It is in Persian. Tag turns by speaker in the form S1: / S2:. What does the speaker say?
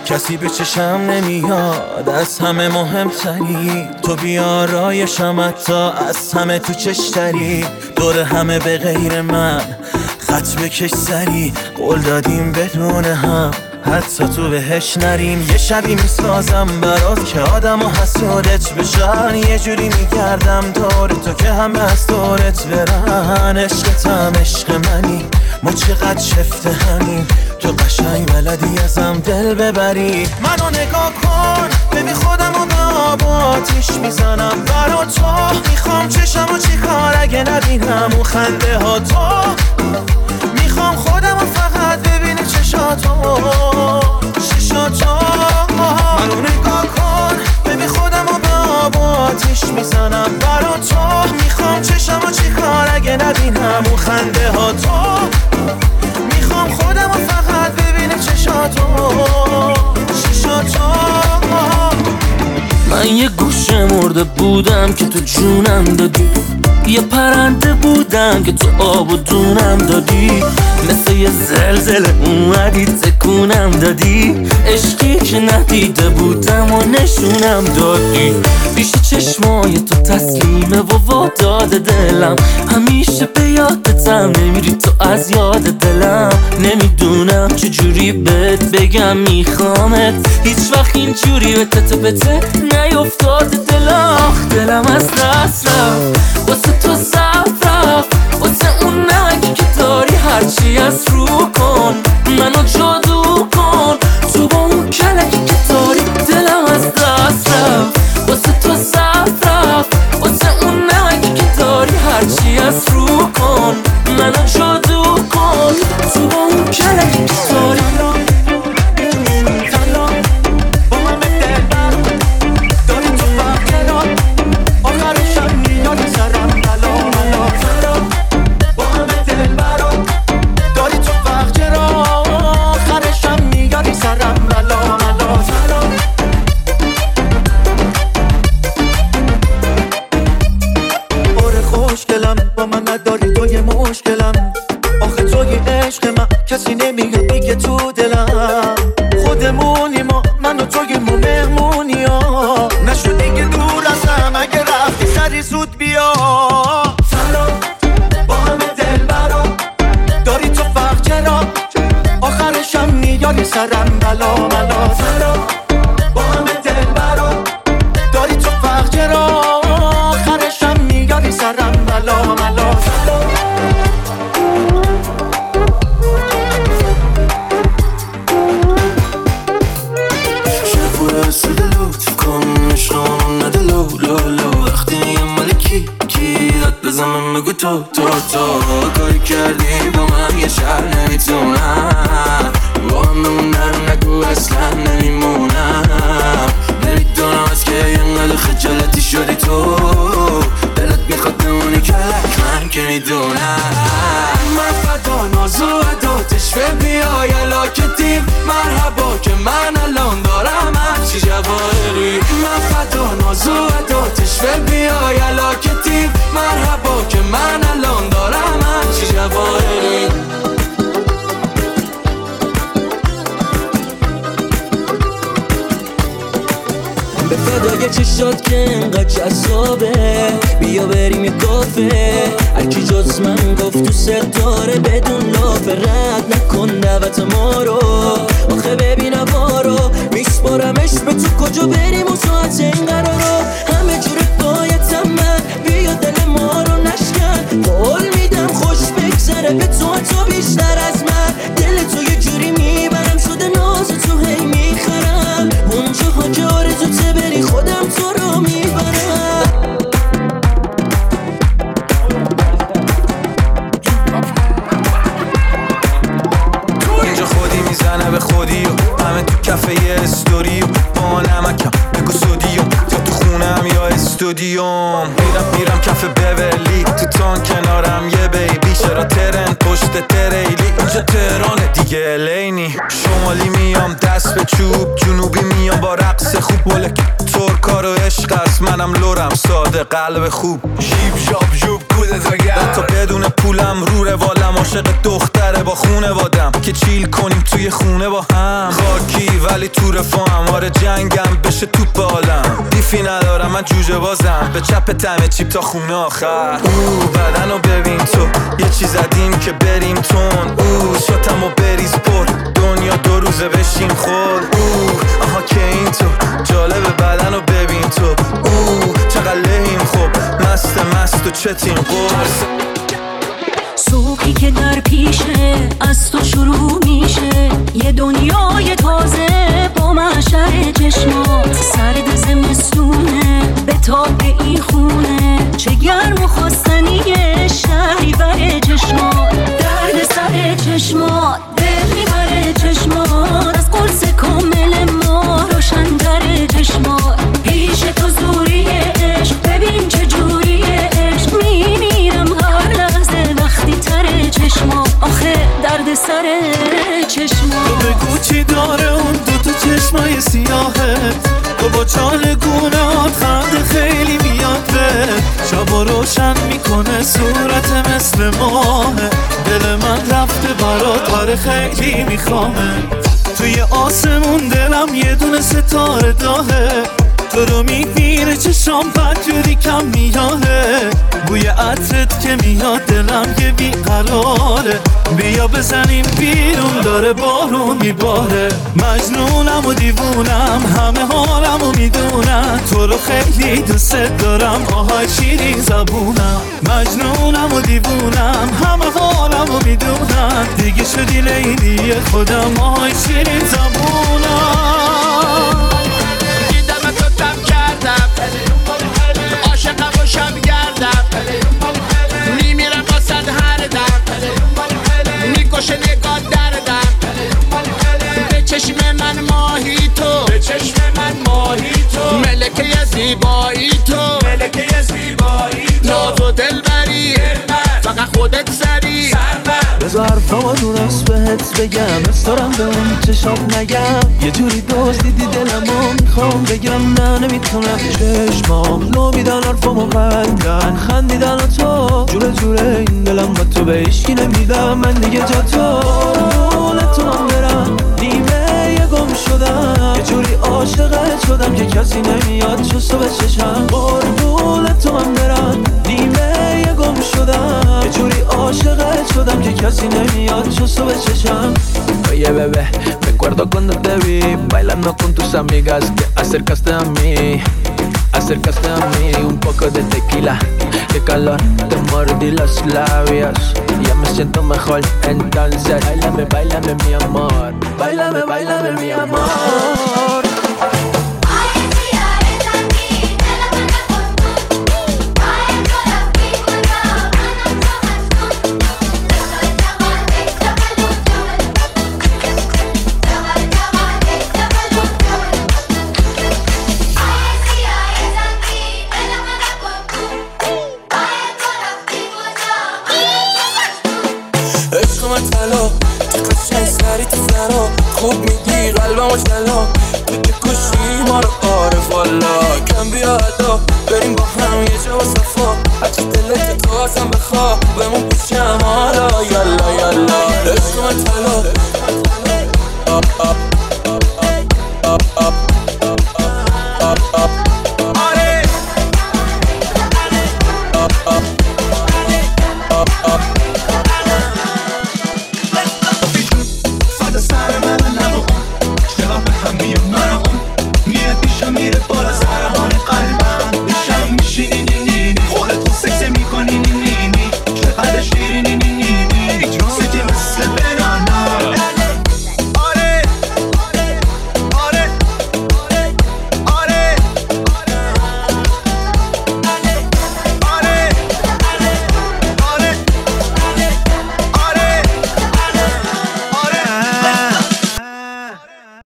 S1: کسی به چشم نمیاد، از همه مهمتری تو بیارایشم، حتی از همه تو چشتری. دور همه به غیر من خط بکش سری، قول دادیم بدون هم حتی تو بهش نریم. یه شبی میسازم برات که آدم و حسودت بشن، یه جوری میگردم دور تو که همه از دورت برن. عشقتم عشق منی، ما چقدر شفته همین، تو قشنگ بلدی ازم دل ببری. منو نگاه کن ببین خودم و به آب و آتیش میزنم برا تو. میخوام چشم و چی کار اگه نبینم اون خنده ها تو. میخوام خودم و فقط ببینی چشاتو منو نگاه کن ببین خودم و به آب و آتیش میزنم برا تو. میخوام چشم و چی کار اگه نبینم اون خنده ها تو. میخوام خودم و فقط ببینی چشاتو من یه گوشه مرده بودم که تو جونم دادی، یه پرنده بودم که تو آب و دونم دادی. مثل یه زلزله اومدی تکونم دادی، عشقی که ندیده بودم و نشونم دادی. پیش چشمای تو تسلیمه و واداد دلم، همیشه به یادتم نمیری تو از یاد دلم. نمیدونم چجوری بهت بگم میخوامت، هیچ وقت اینجوری به تته بته نیفتاد دلم از دست رفت، واسه تو صف رفت، واسه اون نگی که داری هرچی از رو کن، منو جادو کن تو با اون کلکی که داری. دلم از دست رفت، واسه تو صف رفت، واسه اون نگی که داری هرچی از رو کن، منو جادو کن تو با اون کلکی که داری.
S2: با من نداری تو یه مشکلم، آخه تو یه عشق من کسی نمیاد بگه تو دلم. خودمونی ما من و توی ما مهمونی ها، نشدی که دور ازم اگه رفتی سری زود بیا. سلام با همه دل برا داری تو فرق چرا، آخرشم میاری سرم بلا ملا. سلام با همه دل برا داری تو فرق چرا، آخرشم میاری سرم بلا ملا.
S1: شفوره رسیده لطف کن عشقانم نده لو وقتی یه مالکی کی داد بزنم بگو تو کاری کردی با من یه شهر نمیتونم با هم بمون نرم نگو اصلا نمیمونم. نمیدونم از که اینقدر خجالتی شدی تو، دلت میخواد بمونی کلک من که میدونم. من فدا نازو عداتش به بیای علاکتیم، مرحبا که من الان دارم همچی جواهری. من فدا نازو عداتش به بیای علاکتیم، مرحبا که من الان دارم همچی جواهری.
S3: به فدای چشات که انقدر جذابه، بیا بریم یه کافه، هرکی جز من گفت تو ستاره بدون لافه. رد نکن دعوت ما رو، آخه ببین هوا رو میسپارمش به تو، کجا بریم و ساعت این قرارو. همه جور بایدم من بیا دل ما رو نشکن، قول میدم خوش بگذره به تو بیشتر از من. دل تو یه جوری میبرم شده ناز تو هی میخرم، اونجاها که آرزوته بری خودم تو رو میبرم.
S1: اینجا خودی میزنه به خودی و همه تو کفه یه استوری و با نمکم بگو سودی و تا تو خونم یا استوری.
S4: شدیم. میرم کف بورلی تو تان کنارم یه بیبی، چرا ترن پشت تریلی اینجا تهرانه دیگه الینی. شمالی میام دست به چوب، جنوبی میام با رقص خوب، ولک ترکا رو عشق است، منم لورم ساده قلب خوب. جیب جاب جوب کودت بگم تا بدون پولم رو روالم، عاشق دختره با خونه وادم که چیل کنیم توی خونه با هم. خاکی ولی تو رفاهم، آره جنگم بشه توپ عالم. دیفی ندارم من جوجه بازم، به چپ تمه چیپ تا خونه آخر. بدن رو ببین تو یه چیز زدیم که بریم تون. شاتم و بریز پر دنیا 2 روزه بشیم خور. آها که این تو جالب، بدن رو ببین تو چقدر لحیم خوب، مست و چتیم قرص.
S5: صبحی که در پیشه از تو شروع میشه، یه دنیای تازه با محشر چشمات. سرد زمستونه به تاب این خونه، چه گرم و خواستنیه شهری بر چشمات. درد سر چشمات دل میبره چشمات، از قرص کامل ما روشن در چشمات. پیش تو زوری عشق ببین چه جوری عشق، میمیرم هر لحظه وقتی تر چشمات. آخه درد سر چشمات.
S2: تو بگو چی داره اون 2 چشمای سیاهت، تو با چالگونات خنده خیلی میاد به شبا روشن میکنه، صورت مثل ماهه. دل من رفته برات، آره خیلی میخوامه. توی آسمون دلم یه دونه ستاره داهه، تو رو میبینه چشام بدجوری کم میاهه. بوی عطرت که میاد دلم یه بیقراره، بیا بزنیم بیرون داره بارون میباره. مجنونم و دیوونم همه حالم و میدونم، تو رو خیلی دوست دارم آهای شیرین زبونم. مجنونم و دیوونم همه حالم و میدونم، دیگه شدی لیلی خودم آهای شیرین زبونم.
S6: عاشقم و شب گردم، میمیرم واسد هر دم، میکشه نگاه دردم. به چشم من ماهی تو، به چشم من ماهی تو، ملکه زیبایی تو، ملکه زیبایی تو. ناز و دلبری فقط خودت سری
S2: بذار حرفامو دونست بهت بگم، استارم به اون چشام نگم. یه جوری دزدیدی دلمو میخوام بگم نه نمیتونم. چشمام نو میدن حرفامو قلدن، خندیدن و تو جوره این دلم با تو به هیچکی نمیدم. من دیگه جا تو قربونتونم برم، نیمه یه گم شدم. یه جوری عاشقت شدم که کسی نمیاد جز تو به چشم. قربونتونم برم، نیمه یه گم شدم. یه جوری عاشقت شدم که کسی nemiad, yo sube chesham. Oye bebé, recuerdo cuando te vi bailando con tus amigas, te acercaste a mí, un poco de tequila, de calor, te mordí los labios, ya me siento mejor, entonces báilame, báilame mi amor, báilame, báilame mi amor. خوب میگی قلبمو جلا، تو که کشی ما رو عارف والا. کم بیا ادا بریم با هم یه جا و صفا، هرچی دلت تو ازم بخوا بمون پیشم حالا یالا.